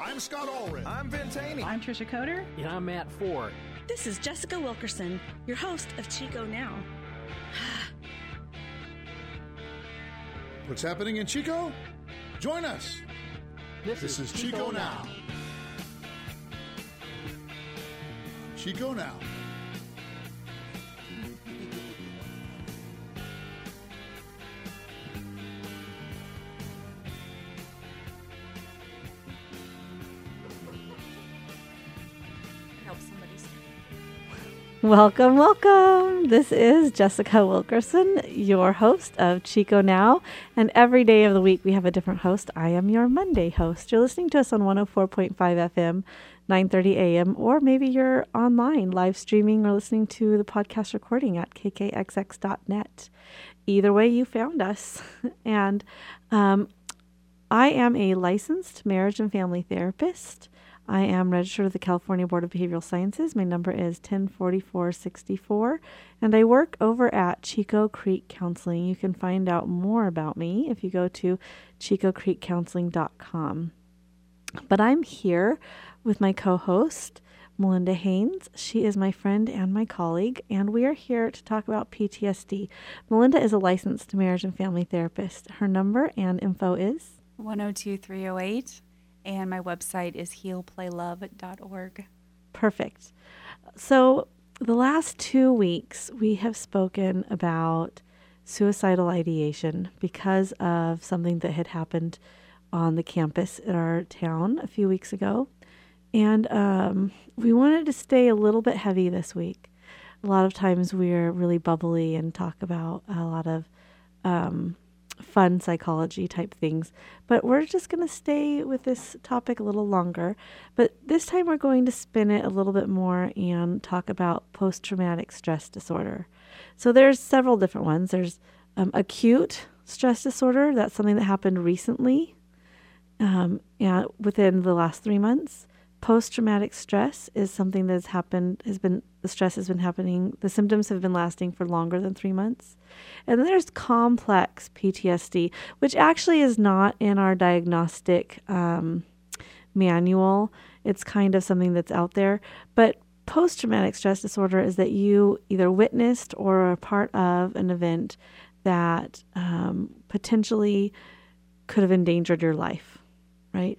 I'm Scott Allred. I'm Ben Taney. I'm Trisha Coder. And I'm Matt Ford. This is Jessica Wilkerson, your host of Chico Now. What's happening in Chico? Join us. This is Chico Now. Chico Now. Welcome, welcome. This is Jessica Wilkerson, your host of Chico Now. And every day of the week, we have a different host. I am your Monday host. You're listening to us on 104.5 FM, 9:30 a.m., or maybe you're online, live streaming, or listening to the podcast recording at kkxx.net. Either way, you found us. And I am a licensed marriage and family therapist. I am registered with the California Board of Behavioral Sciences. My number is 104464, and I work over at Chico Creek Counseling. You can find out more about me if you go to chicocreekcounseling.com. But I'm here with my co-host, Melinda Haynes. She is my friend and my colleague, and we are here to talk about PTSD. Melinda is a licensed marriage and family therapist. Her number and info is 102308. And my website is healplaylove.org. Perfect. So the last 2 weeks, we have spoken about suicidal ideation because of something that had happened on the campus in our town a few weeks ago. And we wanted to stay a little bit heavy this week. A lot of times we're really bubbly and talk about a lot of fun psychology type things, but we're just going to stay with this topic a little longer. But this time we're going to spin it a little bit more and talk about post-traumatic stress disorder. So there's several different ones. There's acute stress disorder. That's something that happened recently, within the last 3 months. Post-traumatic stress is something that's happened, the stress has been happening, the symptoms have been lasting for longer than 3 months. And then there's complex PTSD, which actually is not in our diagnostic manual. It's kind of something that's out there. But post-traumatic stress disorder is that you either witnessed or are a part of an event that potentially could have endangered your life, right?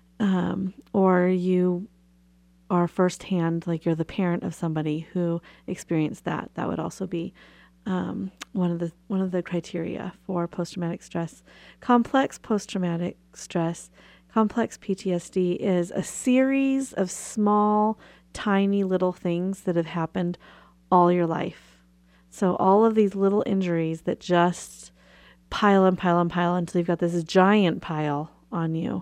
Or you are firsthand, like you're the parent of somebody who experienced that. That would also be one of the criteria for post-traumatic stress. Complex post-traumatic stress, complex PTSD, is a series of small, tiny little things that have happened all your life. So all of these little injuries that just pile and pile and pile until you've got this giant pile on you.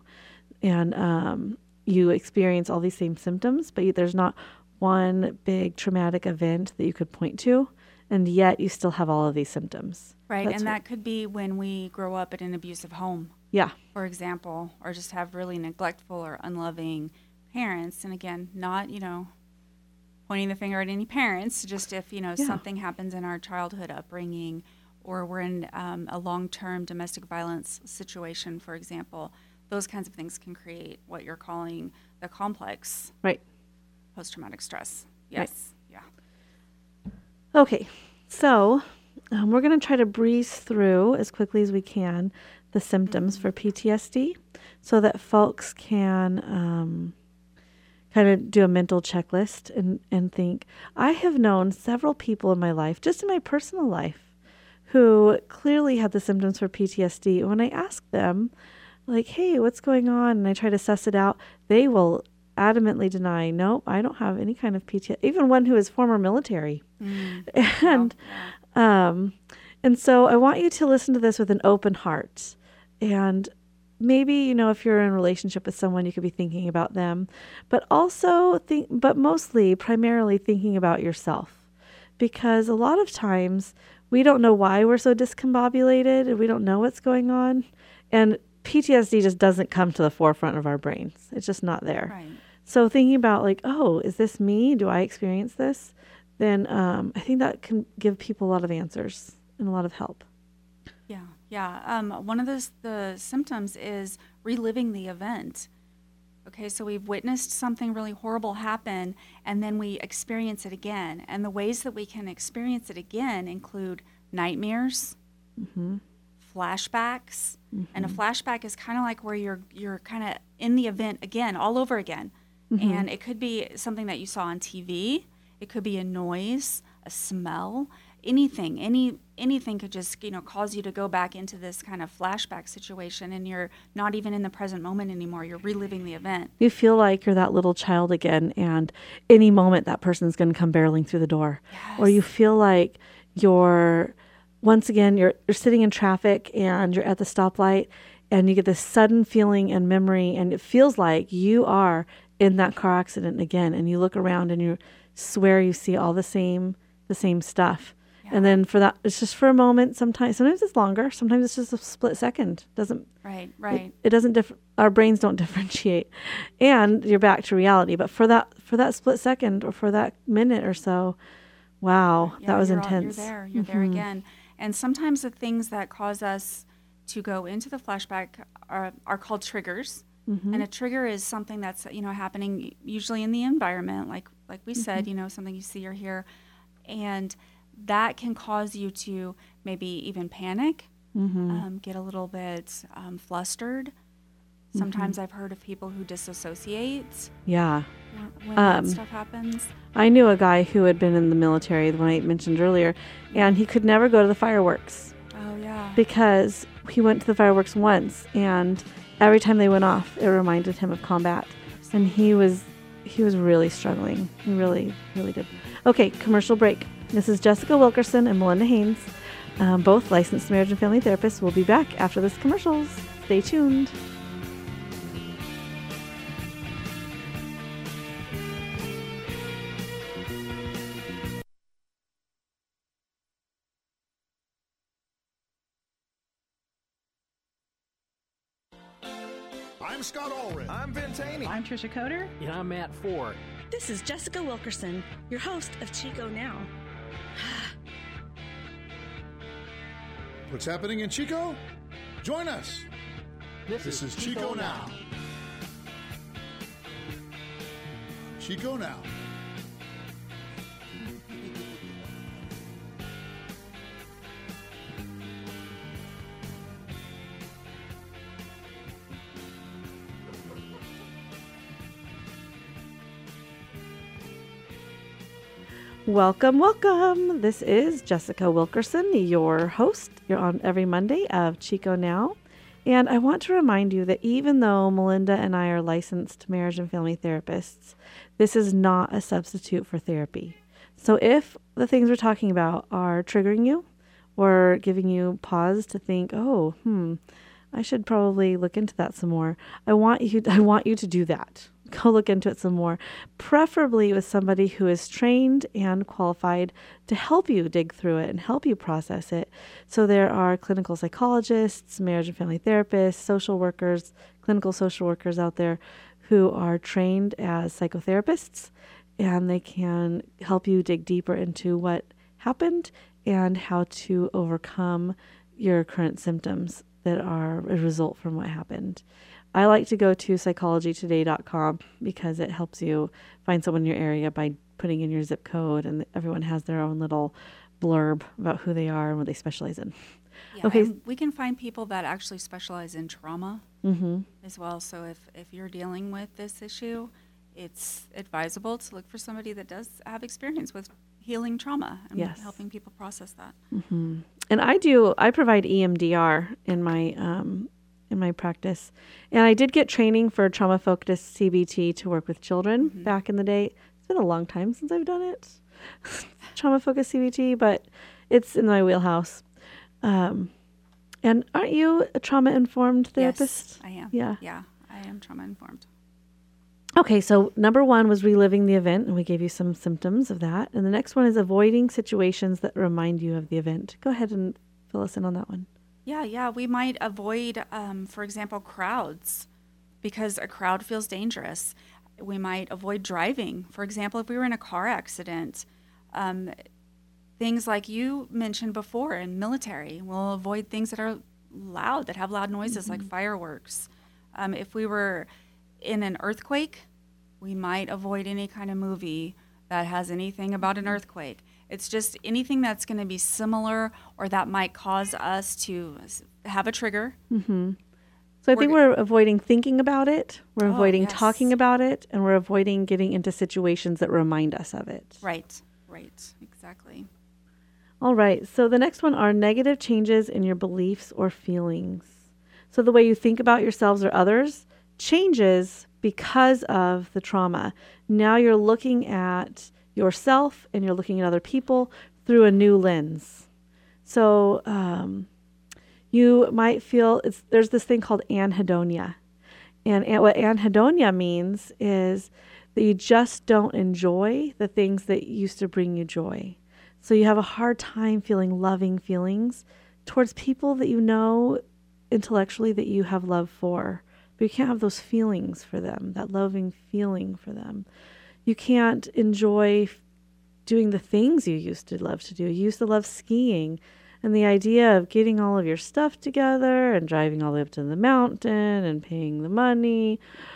And you experience all these same symptoms, but there's not one big traumatic event that you could point to, and yet you still have all of these symptoms. Right, and that could be when we grow up in an abusive home, for example, or just have really neglectful or unloving parents. And again, not, pointing the finger at any parents, just if, something happens in our childhood upbringing, or we're in a long-term domestic violence situation, for example. Those kinds of things can create what you're calling the complex post-traumatic stress. Yes. Right. Yeah. Okay. So we're going to try to breeze through as quickly as we can the symptoms for PTSD so that folks can kind of do a mental checklist and think, I have known several people in my life, just in my personal life, who clearly had the symptoms for PTSD. And when I ask them, like, hey, what's going on? And I try to suss it out. They will adamantly deny, nope, I don't have any kind of PTSD. Even one who is former military. And so I want you to listen to this with an open heart. And maybe, if you're in a relationship with someone, you could be thinking about them, but also primarily thinking about yourself. Because a lot of times we don't know why we're so discombobulated and we don't know what's going on. And PTSD just doesn't come to the forefront of our brains. It's just not there. Right. So thinking about like, oh, is this me? Do I experience this? Then I think that can give people a lot of answers and a lot of help. Yeah. One of the symptoms is reliving the event. Okay, so we've witnessed something really horrible happen, and then we experience it again. And the ways that we can experience it again include nightmares, flashbacks, and a flashback is kind of like where you're kind of in the event again, all over again. And it could be something that you saw on TV. It could be a noise, a smell, anything. Anything could just, cause you to go back into this kind of flashback situation, and you're not even in the present moment anymore. You're reliving the event. You feel like you're that little child again, and any moment that person's going to come barreling through the door. Yes. Or you feel like you're sitting in traffic and you're at the stoplight, and you get this sudden feeling and memory, and it feels like you are in that car accident again, and you look around and you swear you see all the same stuff. Yeah. And then for that, it's just for a moment. Sometimes it's longer. Sometimes it's just a split second. Right. It doesn't our brains don't differentiate, and you're back to reality. But for that split second, or for that minute or so, wow, that was intense. You're there again. And sometimes the things that cause us to go into the flashback are called triggers. And a trigger is something that's happening usually in the environment, like we said, something you see or hear, and that can cause you to maybe even panic, get a little bit flustered. Sometimes I've heard of people who disassociate. Yeah. When that stuff happens. I knew a guy who had been in the military, the one I mentioned earlier, and he could never go to the fireworks. Oh, yeah. Because he went to the fireworks once, and every time they went off, it reminded him of combat. And he was really struggling. He really, really did. Okay, commercial break. This is Jessica Wilkerson and Melinda Haynes, both licensed marriage and family therapists. We'll be back after this commercials. Stay tuned. I'm Scott Allred. I'm Ben Taney. I'm Trisha Coder. And I'm Matt Ford. This is Jessica Wilkerson, your host of Chico Now. What's happening in Chico? Join us. This is Chico Now. Chico Now. Welcome. This is Jessica Wilkerson, your host. You're on every Monday of Chico Now. And I want to remind you that even though Melinda and I are licensed marriage and family therapists, this is not a substitute for therapy. So if the things we're talking about are triggering you or giving you pause to think, I should probably look into that some more, I want you to do that. Go look into it some more, preferably with somebody who is trained and qualified to help you dig through it and help you process it. So there are clinical psychologists, marriage and family therapists, social workers, clinical social workers out there who are trained as psychotherapists, and they can help you dig deeper into what happened and how to overcome your current symptoms that are a result from what happened. I like to go to psychologytoday.com because it helps you find someone in your area by putting in your zip code, and everyone has their own little blurb about who they are and what they specialize in. Yeah, okay. We can find people that actually specialize in trauma as well. So if you're dealing with this issue, it's advisable to look for somebody that does have experience with healing trauma and helping people process that. And I provide EMDR in my practice. And I did get training for trauma-focused CBT to work with children back in the day. It's been a long time since I've done it. Trauma-focused CBT, but it's in my wheelhouse. And aren't you a trauma-informed therapist? Yes, I am. Yeah, I am trauma-informed. Okay, so number 1 was reliving the event, and we gave you some symptoms of that. And the next one is avoiding situations that remind you of the event. Go ahead and fill us in on that one. Yeah. We might avoid, for example, crowds, because a crowd feels dangerous. We might avoid driving. For example, if we were in a car accident, things like you mentioned before in military, we'll avoid things that are loud, that have loud noises like fireworks. If we were in an earthquake, we might avoid any kind of movie that has anything about an earthquake. It's just anything that's going to be similar or that might cause us to have a trigger. Mm-hmm. So I think we're avoiding thinking about it, we're avoiding talking about it, and we're avoiding getting into situations that remind us of it. Right, exactly. All right, so the next one are negative changes in your beliefs or feelings. So the way you think about yourselves or others changes because of the trauma. Now you're looking at yourself and you're looking at other people through a new lens. So you might feel there's this thing called anhedonia. And what anhedonia means is that you just don't enjoy the things that used to bring you joy. So you have a hard time feeling loving feelings towards people that you know intellectually that you have love for. But you can't have those feelings for them, that loving feeling for them. You can't enjoy doing the things you used to love to do. You used to love skiing. And the idea of getting all of your stuff together and driving all the way up to the mountain and paying the money,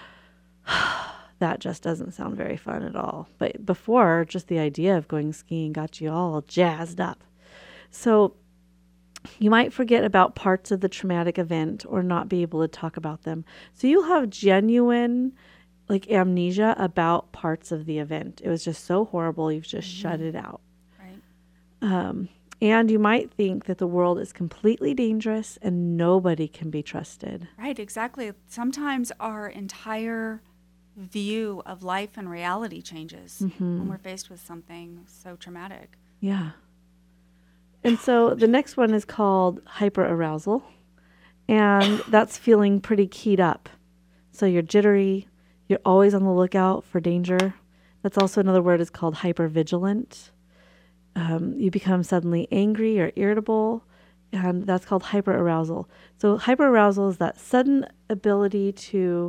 that just doesn't sound very fun at all. But before, just the idea of going skiing got you all jazzed up. So you might forget about parts of the traumatic event or not be able to talk about them. So you'll have genuine amnesia about parts of the event. It was just so horrible, you've just shut it out. Right. And you might think that the world is completely dangerous and nobody can be trusted. Right, exactly. Sometimes our entire view of life and reality changes when we're faced with something so traumatic. Yeah. And so the next one is called hyperarousal, and that's feeling pretty keyed up. So you're jittery, you're always on the lookout for danger. That's also another word is called hypervigilant. You become suddenly angry or irritable, and that's called hyperarousal. So hyperarousal is that sudden ability to,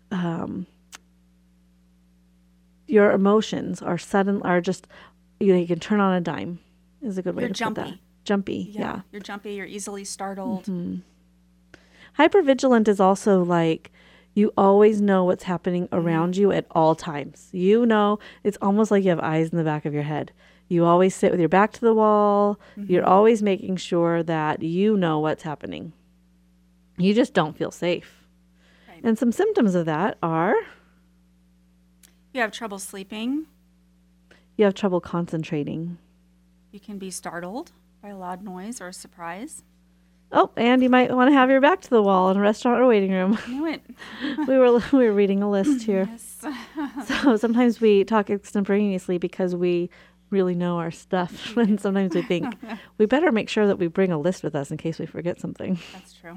your emotions are just, you can turn on a dime is a good way to put that. Jumpy, yeah. You're jumpy, you're easily startled. Mm-hmm. Hypervigilant is also like you always know what's happening around you at all times. You know, it's almost like you have eyes in the back of your head. You always sit with your back to the wall. You're always making sure that you know what's happening. You just don't feel safe. Right. And some symptoms of that are... You have trouble sleeping. You have trouble concentrating. You can be startled by a loud noise or a surprise. Oh, and you might want to have your back to the wall in a restaurant or waiting room. I knew it. we were reading a list here. Yes. So sometimes we talk extemporaneously because we really know our stuff. And sometimes we think we better make sure that we bring a list with us in case we forget something. That's true.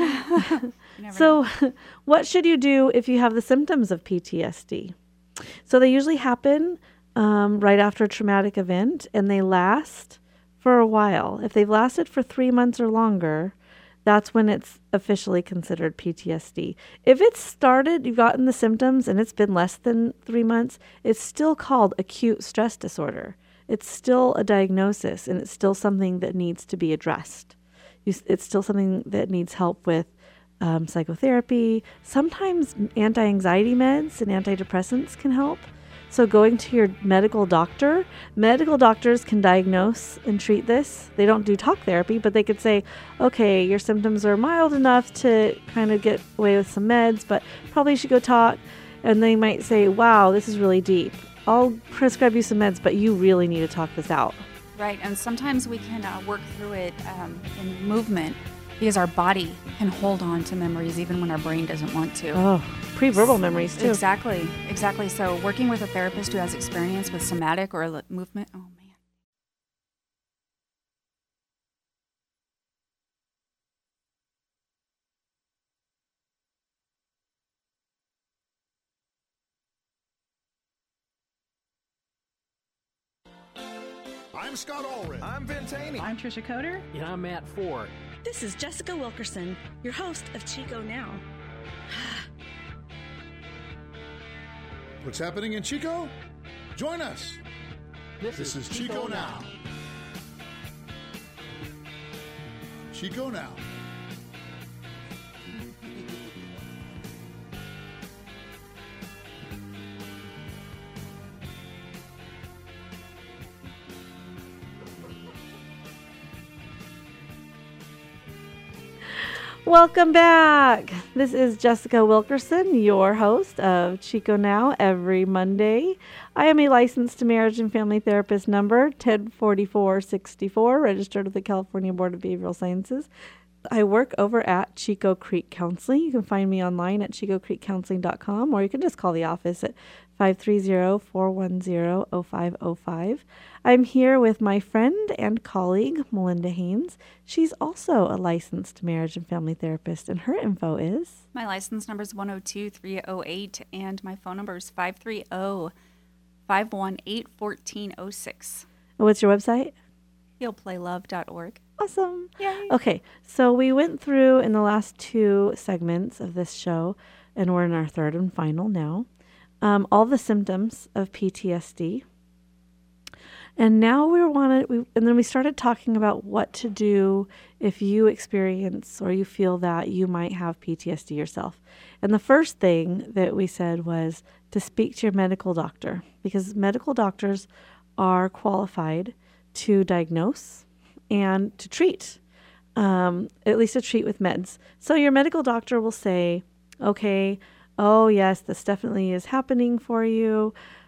So what should you do if you have the symptoms of PTSD? So they usually happen right after a traumatic event, and they last for a while. If they've lasted for 3 months or longer, that's when it's officially considered PTSD. If it's started, you've gotten the symptoms, and it's been less than 3 months, it's still called acute stress disorder. It's still a diagnosis, and it's still something that needs to be addressed. It's still something that needs help with psychotherapy. Sometimes anti-anxiety meds and antidepressants can help. So going to your medical doctors can diagnose and treat this. They don't do talk therapy, but they could say, okay, your symptoms are mild enough to kind of get away with some meds, but probably you should go talk. And they might say, wow, this is really deep. I'll prescribe you some meds, but you really need to talk this out. Right, and sometimes we can work through it in movement because our body can hold on to memories even when our brain doesn't want to. Oh, pre-verbal memories too. Exactly. So working with a therapist who has experience with somatic or movement, oh man. I'm Scott Allred. I'm Ben Taney. I'm Trisha Coder. And I'm Matt Ford. This is Jessica Wilkerson, your host of Chico Now. What's happening in Chico? Join us. This is Chico Now. Chico Now. Welcome back. This is Jessica Wilkerson, your host of Chico Now every Monday. I am a licensed marriage and family therapist, number 104464, registered with the California Board of Behavioral Sciences. I work over at Chico Creek Counseling. You can find me online at chicocreekcounseling.com, or you can just call the office at 530-410-0505. I'm here with my friend and colleague, Melinda Haynes. She's also a licensed marriage and family therapist, and her info is? My license number is 102-308, and my phone number is 530-518-1406. What's your website? HealPlayLove.org. Awesome. Yay. Okay, so we went through in the last 2 segments of this show, and we're in our third and final now, all the symptoms of PTSD. And now and then we started talking about what to do if you experience or you feel that you might have PTSD yourself. And the first thing that we said was to speak to your medical doctor, because medical doctors are qualified to diagnose and to treat, at least to treat with meds. So your medical doctor will say, okay, oh yes, this definitely is happening for you.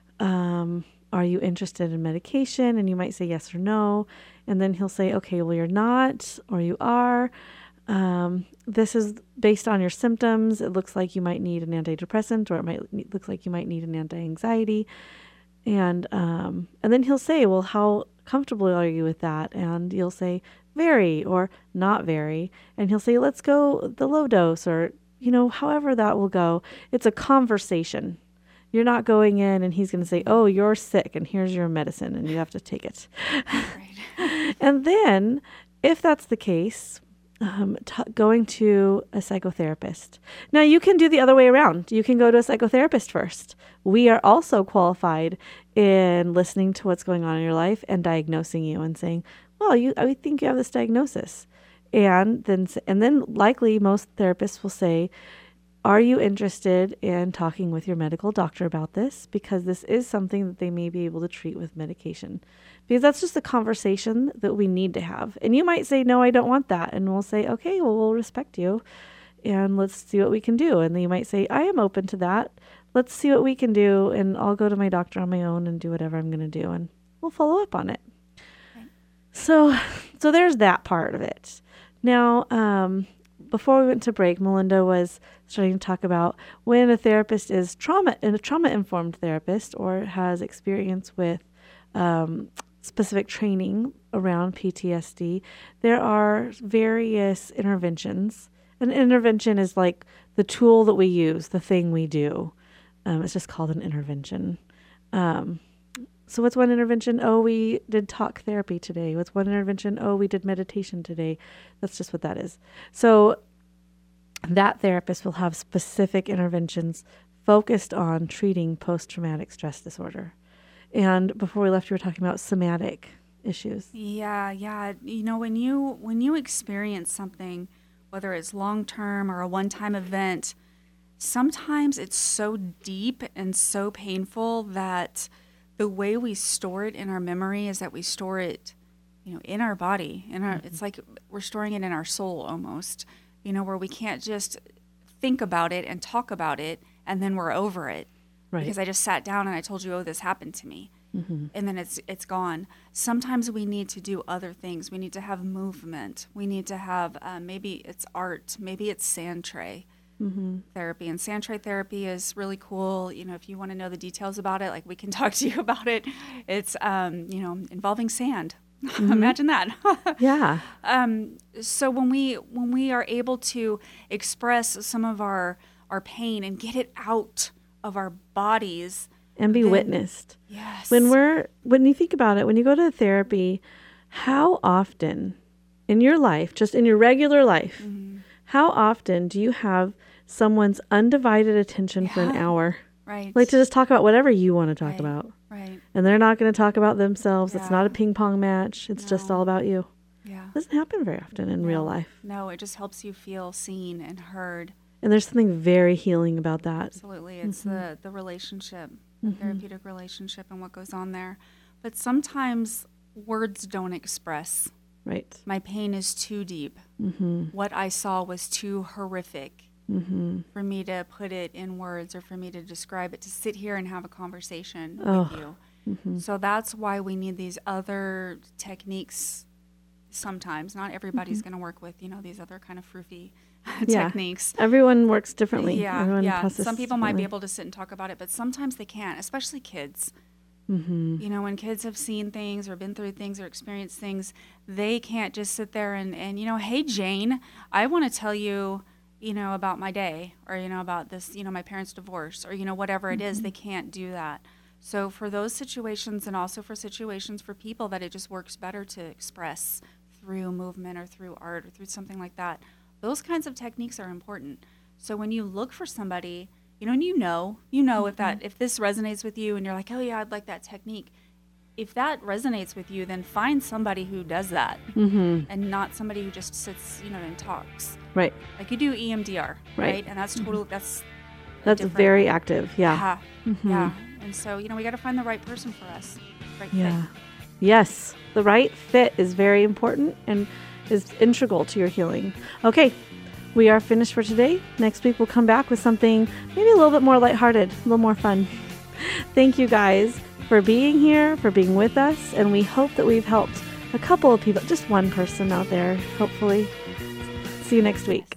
Are you interested in medication? And you might say yes or no. And then he'll say, okay, well, you're not, or you are. This is based on your symptoms. It looks like you might need an antidepressant, or it looks like you might need an anti-anxiety. And then he'll say, well, how comfortable are you with that? And you'll say, very, or not very. And he'll say, let's go the low dose, or, however that will go. It's a conversation. You're not going in and he's going to say, oh, you're sick and here's your medicine and you have to take it. Right. And then if that's the case, going to a psychotherapist. Now you can do the other way around. You can go to a psychotherapist first. We are also qualified in listening to what's going on in your life and diagnosing you and saying, well, I think you have this diagnosis. And then likely most therapists will say, are you interested in talking with your medical doctor about this? Because this is something that they may be able to treat with medication. Because that's just a conversation that we need to have. And you might say, no, I don't want that. And we'll say, okay, well, we'll respect you and let's see what we can do. And then you might say, I am open to that. Let's see what we can do. And I'll go to my doctor on my own and do whatever I'm going to do. And we'll follow up on it. Okay. So there's that part of it. Now, before we went to break, Melinda was starting to talk about when a therapist is a trauma-informed therapist or has experience with specific training around PTSD, there are various interventions. An intervention is like the tool that we use, the thing we do. It's just called an intervention. So what's one intervention? Oh, we did talk therapy today. What's one intervention? Oh, we did meditation today. That's just what that is. So that therapist will have specific interventions focused on treating post-traumatic stress disorder. And before we left, you were talking about somatic issues. Yeah. When you experience something, whether it's long-term or a one-time event, sometimes it's so deep and so painful that the way we store it in our memory is that we store it, in our body. It's like we're storing it in our soul almost, where we can't just think about it and talk about it and then we're over it. Right. Because I just sat down and I told you, oh, this happened to me. Mm-hmm. And then it's gone. Sometimes we need to do other things. We need to have movement. We need to have, maybe it's art, maybe it's sand tray. Mm-hmm. Therapy. And sand tray therapy is really cool. If you want to know the details about it, we can talk to you about it. It's, involving sand. Mm-hmm. Imagine that. Yeah. So when we are able to express some of our pain and get it out of our bodies and be witnessed. Yes. When you think about it, when you go to therapy, how often in your life, just in your regular life, mm-hmm. how often do you have someone's undivided attention for an hour? Right. To just talk about whatever you want to talk about. Right. And they're not going to talk about themselves. Yeah. It's not a ping pong match. It's just all about you. Yeah. It doesn't happen very often in real life. No, it just helps you feel seen and heard. And there's something very healing about that. Absolutely. It's mm-hmm. the relationship, the mm-hmm. therapeutic relationship and what goes on there. But sometimes words don't express Right. My pain is too deep. What I saw was too horrific for me to put it in words or for me to describe it, to sit here and have a conversation with you. So that's why we need these other techniques sometimes. Not everybody's going to work with, these other kind of froofy techniques. Everyone works differently. Yeah. Some people might be able to sit and talk about it, but sometimes they can't, especially kids. When kids have seen things or been through things or experienced things, they can't just sit there and hey, Jane, I want to tell you, about my day or, about this, my parents' divorce or, whatever it is. They can't do that. So for those situations and also for situations for people that it just works better to express through movement or through art or through something like that, those kinds of techniques are important. So when you look for somebody, and if this resonates with you and you're like, oh yeah, I'd like that technique. If that resonates with you, then find somebody who does that and not somebody who just sits, and talks. Right. Like you do EMDR, right? And that's that's very active. Yeah. Yeah. And so, we got to find the right person for us. Right fit. Yes. The right fit is very important and is integral to your healing. Okay. We are finished for today. Next week, we'll come back with something maybe a little bit more lighthearted, a little more fun. Thank you guys for being here, for being with us. And we hope that we've helped a couple of people, just one person out there, hopefully. See you next week.